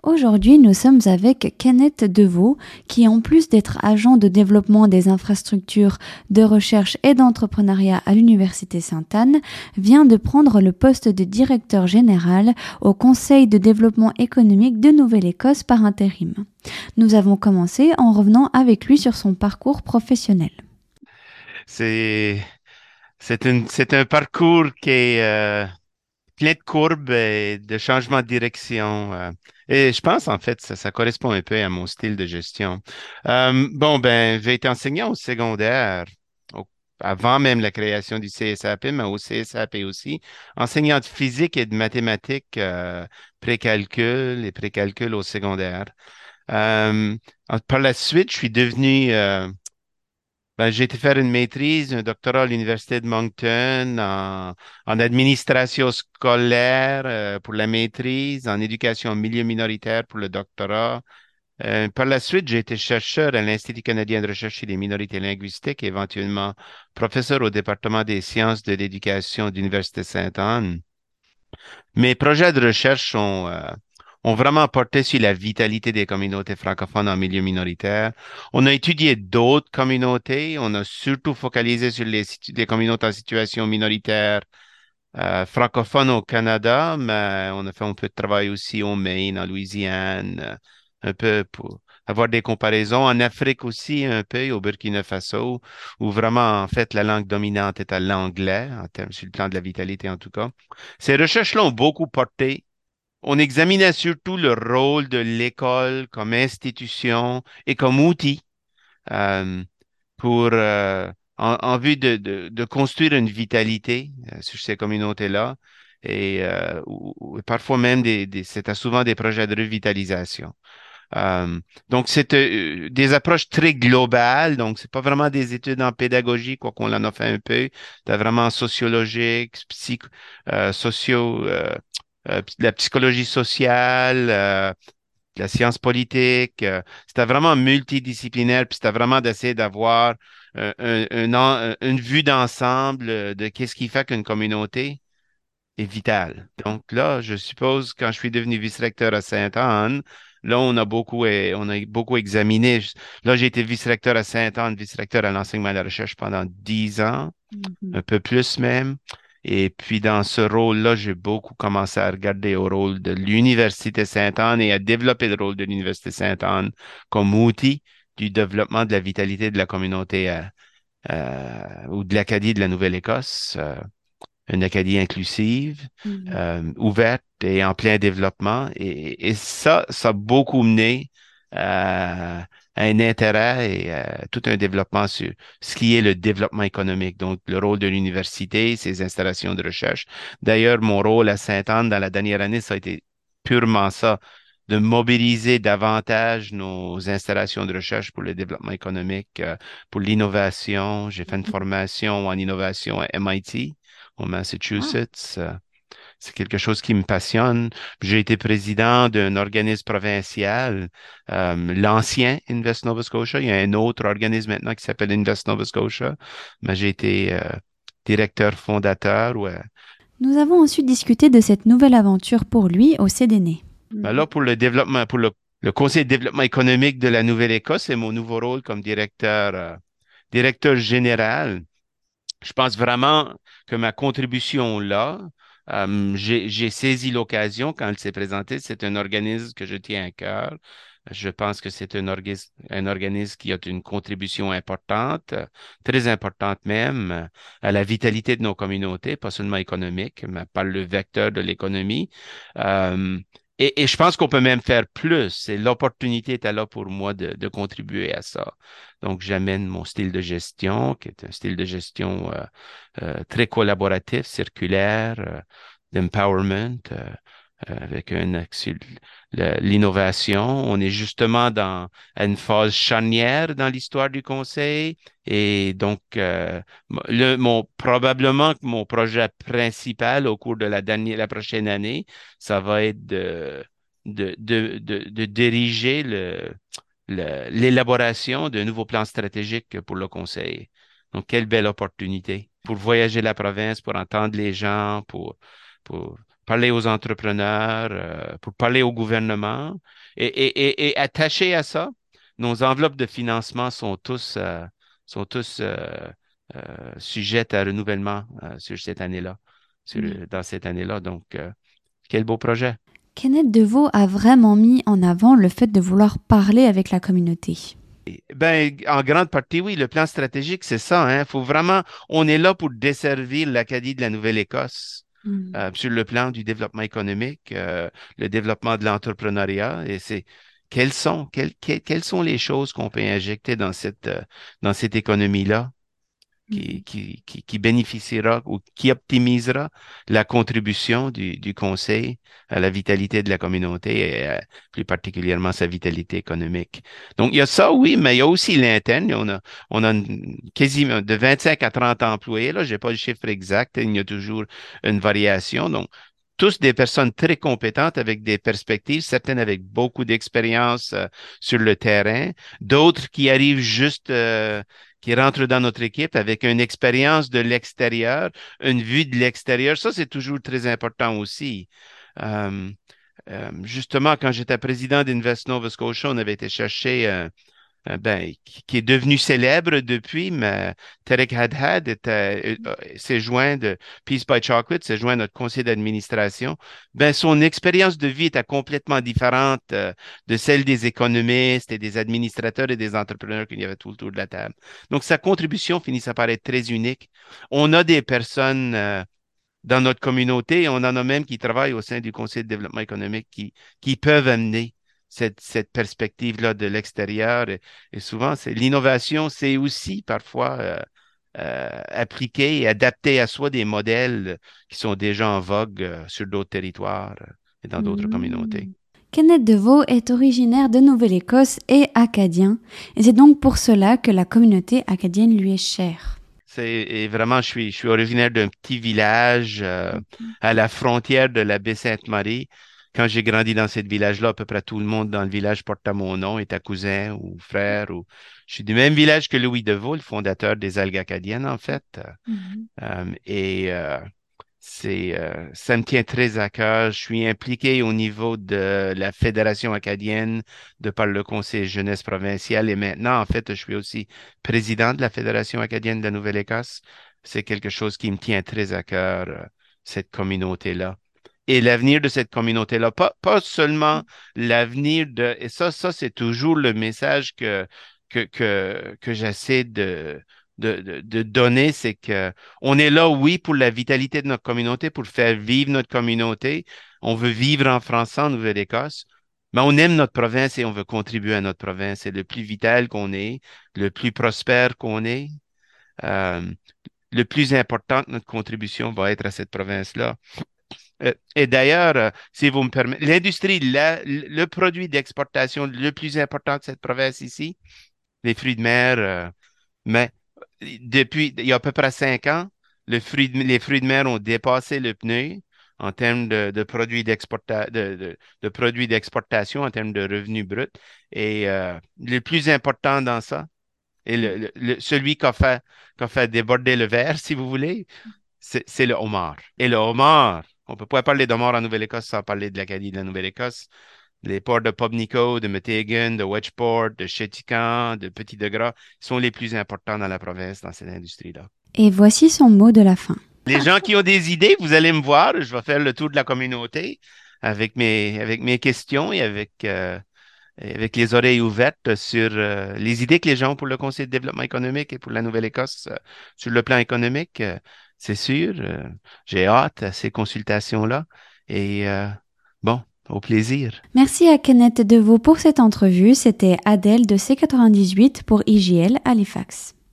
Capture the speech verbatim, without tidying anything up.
Aujourd'hui, nous sommes avec Kenneth Deveau, qui en plus d'être agent de développement des infrastructures de recherche et d'entrepreneuriat à l'Université Sainte-Anne, vient de prendre le poste de directeur général au Conseil de développement économique de Nouvelle-Écosse par intérim. Nous avons commencé en revenant avec lui sur son parcours professionnel. C'est, c'est une- c'est un parcours qui est euh, plein de courbes et de changements de direction. euh. et je pense, en fait, ça, ça correspond un peu à mon style de gestion. Euh, bon, ben, j'ai été enseignant au secondaire, au- avant même la création du C S A P, mais au C S A P aussi. Enseignant de physique et de mathématiques, euh, pré-calcul et pré-calcul au secondaire. Euh, Par la suite, je suis devenu euh, ben, j'ai été faire une maîtrise, un doctorat à l'Université de Moncton en, en administration scolaire euh, pour la maîtrise, en éducation en milieu minoritaire pour le doctorat. Euh, par la suite, j'ai été chercheur à l'Institut canadien de recherche sur les minorités linguistiques, éventuellement professeur au département des sciences de l'éducation de l'Université Sainte-Anne. Mes projets de recherche ont, euh, ont vraiment porté sur la vitalité des communautés francophones en milieu minoritaire. On a étudié d'autres communautés. On a surtout focalisé sur les, situ- les communautés en situation minoritaire euh, francophone au Canada, mais on a fait un peu de travail aussi au Maine, en Louisiane, euh, un peu pour avoir des comparaisons. En Afrique aussi, un peu, au Burkina Faso, où vraiment, en fait, la langue dominante est à l'anglais, en termes, sur le plan de la vitalité en tout cas. Ces recherches-là ont beaucoup porté. On examinait surtout le rôle de l'école comme institution et comme outil euh, pour, euh, en, en vue de, de, de construire une vitalité euh, sur ces communautés-là. Et euh, ou- ou parfois même des, des, c'était souvent des projets de revitalisation. Euh, donc, c'est euh, des approches très globales. Donc, c'est pas vraiment des études en pédagogie, quoi qu'on en a fait un peu. C'est vraiment sociologique, psych, euh, socio, euh, euh, la psychologie sociale, euh, la science politique. euh, c'était vraiment multidisciplinaire, puis c'était vraiment d'essayer d'avoir euh, un- un en- une vue d'ensemble euh, de qu'est-ce qui fait qu'une communauté est vitale. Donc là, je suppose, quand je suis devenu vice-recteur à Sainte-Anne, là, on a beaucoup, eh, on a beaucoup examiné. Là, j'ai été vice-recteur à Sainte-Anne, vice-recteur à l'enseignement et à la recherche pendant dix ans Mhm. un peu plus même. Et puis dans ce rôle-là, j'ai beaucoup commencé à regarder au rôle de l'Université Sainte-Anne et à développer le rôle de l'Université Sainte-Anne comme outil du développement de la vitalité de la communauté euh, euh, ou de l'Acadie de la Nouvelle-Écosse, euh, une Acadie inclusive, Mhm. euh, ouverte et en plein développement. Et, et ça, ça a beaucoup mené euh, à un intérêt et euh, tout un développement sur ce qui est le développement économique, donc le rôle de l'université, ses installations de recherche. D'ailleurs, mon rôle à Sainte-Anne dans la dernière année, ça a été purement ça, de mobiliser davantage nos installations de recherche pour le développement économique, euh, pour l'innovation. J'ai fait une formation en innovation à M I T au Ah. Massachusetts. Euh, C'est quelque chose qui me passionne. J'ai été président d'un organisme provincial, euh, l'ancien Invest Nova Scotia. Il y a un autre organisme maintenant qui s'appelle Invest Nova Scotia, mais j'ai été euh, directeur fondateur. Ouais. Nous avons ensuite discuté de cette nouvelle aventure pour lui au C D N. Ben Mhm. là, pour le développement, pour le, le Conseil de développement économique de la Nouvelle-Écosse, c'est mon nouveau rôle comme directeur, euh, directeur général. Je pense vraiment que ma contribution là, euh, j'ai, j'ai saisi l'occasion quand elle s'est présentée. C'est un organisme que je tiens à cœur. Je pense que c'est un, orgis- un organisme qui a une contribution importante, euh, très importante même, euh, à la vitalité de nos communautés, pas seulement économique, mais par le vecteur de l'économie. Euh, et, et je pense qu'on peut même faire plus. Et l'opportunité était là pour moi de, de contribuer à ça. Donc, j'amène mon style de gestion, qui est un style de gestion euh, euh, très collaboratif, circulaire, euh, d'empowerment, euh, euh, avec un axe sur le- l'innovation. On est justement dans à une phase charnière dans l'histoire du conseil. Et donc, euh, le, mon, probablement que mon projet principal au cours de la dernière, la prochaine année, ça va être de, de, de, de, de diriger le le- l'élaboration d'un nouveau plan stratégique pour le conseil. Donc, quelle belle opportunité pour voyager la province, pour entendre les gens, pour, pour parler aux entrepreneurs, euh, pour parler au gouvernement. Et, et, et, et attaché à ça, nos enveloppes de financement sont tous, euh, sont tous euh, euh, sujettes à renouvellement euh, sur cette année-là, sur, Mm. dans cette année-là. Donc, euh, quel beau projet. Kenneth DeVoe a vraiment mis en avant le fait de vouloir parler avec la communauté. Ben, en grande partie, oui, le plan stratégique, c'est ça, hein. Faut vraiment, on est là pour desservir l'Acadie de la Nouvelle-Écosse Mm. euh, sur le plan du développement économique, euh, le développement de l'entrepreneuriat. Et c'est quelles sont, quelles, quelles, quelles sont les choses qu'on peut injecter dans cette, euh, dans cette économie-là qui, Mhm. qui, qui, qui bénéficiera ou qui optimisera la contribution du, du conseil à la vitalité de la communauté et euh, plus particulièrement sa vitalité économique. Donc, il y a ça, oui, mais il y a aussi l'interne. On a, on a une- quasiment de vingt-cinq à trente employés. Là, j'ai pas le chiffre exact. Il y a toujours une variation. Donc, tous des personnes très compétentes avec des perspectives, certaines avec beaucoup d'expérience euh, sur le terrain, d'autres qui arrivent juste euh, qui rentrent dans notre équipe avec une expérience de l'extérieur, une vue de l'extérieur. Ça, c'est toujours très important aussi. Euh, euh, justement, quand j'étais président d'Invest Nova Scotia, on avait été chercher euh, euh, ben, qui, qui est devenu célèbre depuis, mais Tarek Hadhad était, euh, euh, s'est joint de Peace by Chocolate, s'est joint à notre conseil d'administration. Ben, son expérience de vie était complètement différente euh, de celle des économistes et des administrateurs et des entrepreneurs qu'il y avait tout autour de la table. Donc, sa contribution finit par être très unique. On a des personnes euh, dans notre communauté et on en a même qui travaillent au sein du Conseil de développement économique qui, qui peuvent amener cette, cette perspective-là de l'extérieur. Et, et souvent, c'est l'innovation, c'est aussi parfois euh, euh, appliquer et adapter à soi des modèles qui sont déjà en vogue euh, sur d'autres territoires euh, et dans d'autres communautés. Mm. Kenneth DeVoe est originaire de Nouvelle-Écosse et acadien, et c'est donc pour cela que la communauté acadienne lui est chère. C'est et vraiment, je suis, je suis originaire d'un petit village euh, à la frontière de la baie Sainte-Marie. Quand j'ai grandi dans ce village-là, à peu près tout le monde dans le village portait mon nom, était cousin ou frère. Ou... Je suis du même village que Louis Deveau, le fondateur des algues acadiennes, en fait. Mhm. Euh, et euh, c'est, euh, ça me tient très à cœur. Je suis impliqué au niveau de la Fédération acadienne de par le Conseil jeunesse provincial et maintenant, en fait, je suis aussi président de la Fédération acadienne de la Nouvelle-Écosse. C'est quelque chose qui me tient très à cœur, euh, cette communauté-là. Et l'avenir de cette communauté-là, pas, pas seulement l'avenir de... Et ça, ça, c'est toujours le message que, que, que, que j'essaie de, de, de, de donner, c'est que on est là, oui, pour la vitalité de notre communauté, pour faire vivre notre communauté. On veut vivre en France, en Nouvelle-Écosse, mais on aime notre province et on veut contribuer à notre province. C'est le plus vital qu'on est, le plus prospère qu'on est. Euh, le plus important que notre contribution va être à cette province-là. Euh, et d'ailleurs, euh, si vous me permettez, l'industrie, la- le produit d'exportation le plus important de cette province ici, les fruits de mer, euh, mais depuis, il y a à peu près cinq ans, le fruit de- les fruits de mer ont dépassé le pneu en termes de, de produits d'exporta- de, de- de produits d'exportation, en termes de revenus bruts. Et euh, le plus important dans ça, et le, le- le- celui qui a fait, qui a fait déborder le verre, si vous voulez, c'est c'est le homard. Et le homard, on ne peut pas parler d'homard en Nouvelle-Écosse sans parler de l'Acadie de la Nouvelle-Écosse. Les ports de Pubnico, de Metegan, de Wedgeport, de Chéticamp, de Petit-de-Gras sont les plus importants dans la province dans cette industrie-là. Et voici son mot de la fin. Les gens qui ont des idées, vous allez me voir. Je vais faire le tour de la communauté avec mes, avec mes questions et avec, euh, et avec les oreilles ouvertes sur euh, les idées que les gens ont pour le Conseil de développement économique et pour la Nouvelle-Écosse euh, sur le plan économique. Euh, c'est sûr, euh, j'ai hâte à ces consultations-là. Et euh, bon, au plaisir. Merci à Kenneth DeVoe pour cette entrevue. C'était Adèle de C quatre-vingt-dix-huit pour I J L Halifax.